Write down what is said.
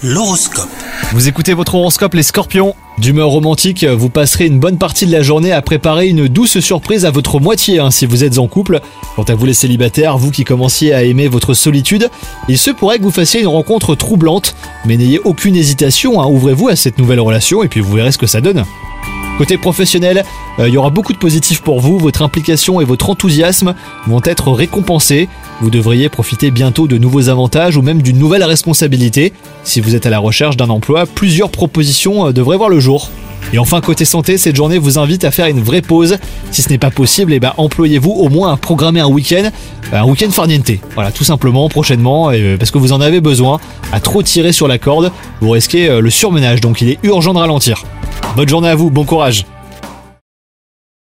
L'horoscope. Vous écoutez votre horoscope les Scorpions. D'humeur romantique, vous passerez une bonne partie de la journée à préparer une douce surprise à votre moitié si vous êtes en couple. Quant à vous les célibataires, vous qui commenciez à aimer votre solitude, il se pourrait que vous fassiez une rencontre troublante, mais n'ayez aucune hésitation, ouvrez-vous à cette nouvelle relation et puis vous verrez ce que ça donne. Côté professionnel, il y aura beaucoup de positifs pour vous, votre implication et votre enthousiasme vont être récompensés. Vous devriez profiter bientôt de nouveaux avantages ou même d'une nouvelle responsabilité. Si vous êtes à la recherche d'un emploi, plusieurs propositions devraient voir le jour. Et enfin côté santé, cette journée vous invite à faire une vraie pause. Si ce n'est pas possible, employez-vous au moins à programmer un week-end farniente. Voilà, tout simplement, prochainement, parce que vous en avez besoin. À trop tirer sur la corde, vous risquez le surmenage, donc il est urgent de ralentir. Bonne journée à vous, bon courage.